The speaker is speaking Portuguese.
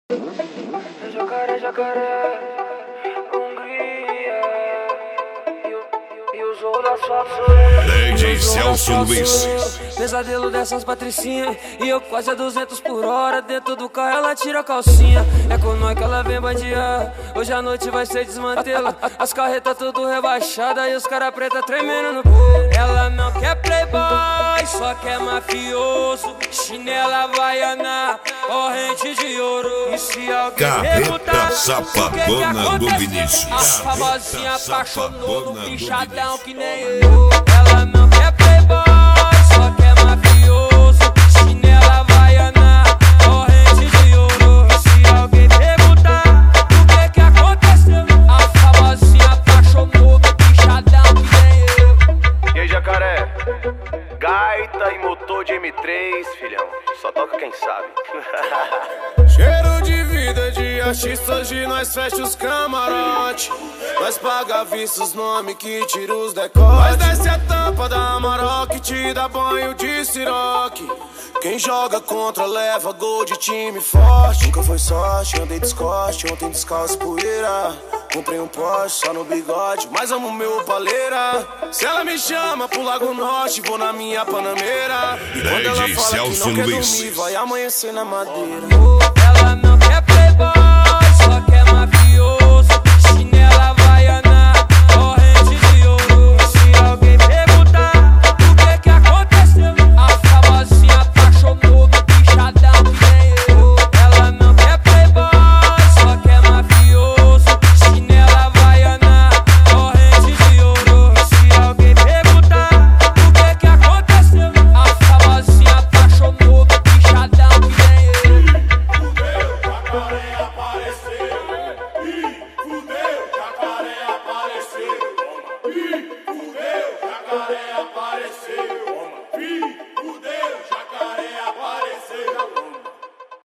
Jacaré, jacaré, Hungria. E o Zorro do Asfalto sou eu. DJ Celso Luiz. Pesadelo dessas patricinhas. E eu quase a 200 por hora. Dentro do carro ela tira a calcinha. É com nós que ela vem bandear. Hoje a noite vai ser desmantelo. As carretas tudo rebaixadas. E os cara preta tremendo no peito. Ela não quer playboy, só quer mafioso. Chinela havaiana, corrente de ouro. E se alguém perguntar Sapadona do Vinícius. a famosinha apaixonou no bichadão que nem eu. Ela não quer playboy, só quer mafioso. Chinela havaiana, corrente de ouro. E se alguém perguntar o que aconteceu, a famosinha apaixonou no bichadão que nem eu. E aí, jacaré? Gaita e motor de M3, filhão. Só toca quem sabe. Cheiro de vida de artista, hoje nós fecha os camarote. Nós paga vista os nomes que tira os decotes. Nós desce a tampa da Amarok que te dá banho de siroque. Quem joga contra leva gol de time forte. Nunca foi sorte, andei descoste, ontem descalço poeira. Comprei um Porsche só no bigode, mas amo meu paleira. Se ela me chama pro Lago Norte, vou na minha Panameira. E quando ela DJ fala que Celso não quer Luiz. dormir, vai amanhecer na madeira. Ela não quer playboy, só quer mafioso. Chinela havaiana, corrente de ouro. E se alguém perguntar o que aconteceu, a famosinha apaixonou no bichadão que nem eu. Ela não quer playboy, só quer mafioso. Chinela havaiana, corrente de ouro. E se alguém perguntar o que aconteceu, a famosinha apaixonou no bichadão que nem eu. Jacaré apareceu, fudeu, jacaré apareceu, fudeu, jacaré apareceu.